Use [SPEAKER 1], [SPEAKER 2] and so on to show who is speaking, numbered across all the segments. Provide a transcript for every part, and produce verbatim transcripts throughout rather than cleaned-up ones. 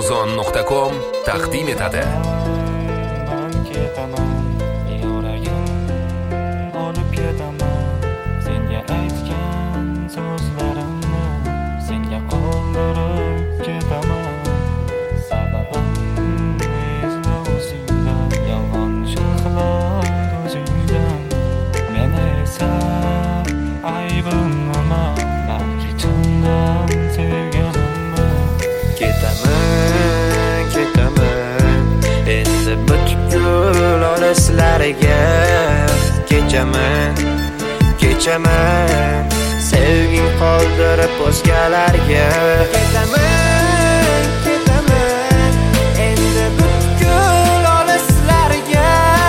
[SPEAKER 1] amazon nuqta com taqdim etadi.
[SPEAKER 2] Man ketaman, yuragim olib ketaman. Senga aytgan so'zlarimni senga qoldirib ketaman. Sababim izla o'zingdan, yolg'on shoxlar o'zingdan. Meni esa aybim nima? Balki chindan sevganimmi?
[SPEAKER 3] Ketaman, ketaman, endi butkul olislarga. Kechaman, kechaman, sevging qoldirib o'zgalarga. Ketaman, ketaman, endi butkul olislarga.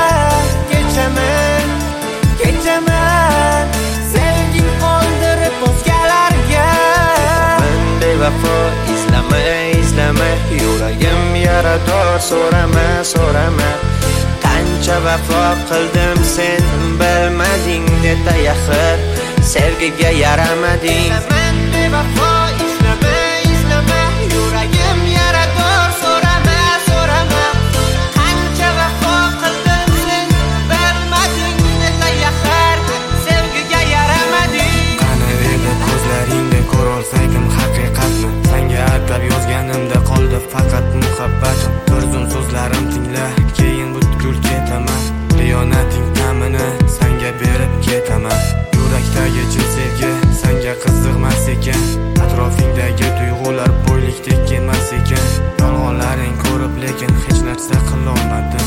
[SPEAKER 3] Kechaman, kechaman, sevging qoldirib o'zgalarga. Men bevafo izlama, izlama, yuragim yarador, so'rama, so'rama. Qancha vafo qildim sen bilmading, neta yaxir sevgiga yaramading. Men bevafo izlama, izlama, yuragim yarador, so'rama, so'rama. Qancha vafo qildim sen bilmading, neta yaxir sevgiga yaramading.
[SPEAKER 4] Qani edi ko'zlaringda ko'rolsaydim haqiqatni, senga atab yozganimda qoldi faqat muhabbatim. Ko'zim so'zlarim tingla, keyin butkul ketaman. Xiyonating ta'mini senga berib ketaman. Yurakdagi chin sevgi senga qiziqmas ekan, atrofingdagi tuyg'ular bo'ylikdek kelmas ekan. Yolg'onlaring ko'rib lekin hech narsa qilolmadim.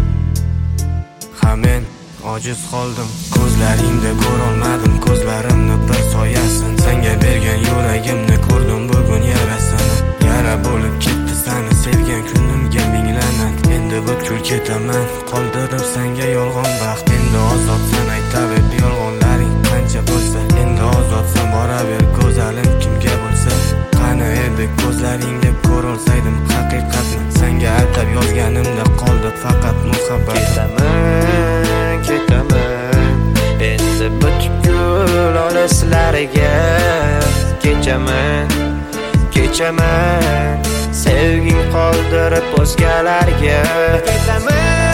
[SPEAKER 4] Ha men ojiz qoldim, ko'zlaringda ko'rolmadim ko'zlarimni bir soyasin. Senga bergan yuragimni ko'rdim bugun yarasini. Yara bo'lib ketdi seni sevgan kunimga minglanat. Endi butkul ketaman, qoldirib senga yolg'on baxt. Endi ozodsan, aytaver yolg'onlaring qancha bo'lsa. Endi ozodsan, boraver go'zalim kimga bo'lsa. Qani edi ko'zlaringda ko'rolsaydim haqiqatni, senga atab yozganimda qoldi faqat muhabbat.
[SPEAKER 3] Ketaman, ketaman, endi butkul olislarga. Kechaman, kechaman, sevging qoldirib o'zgalarga. Ketaman,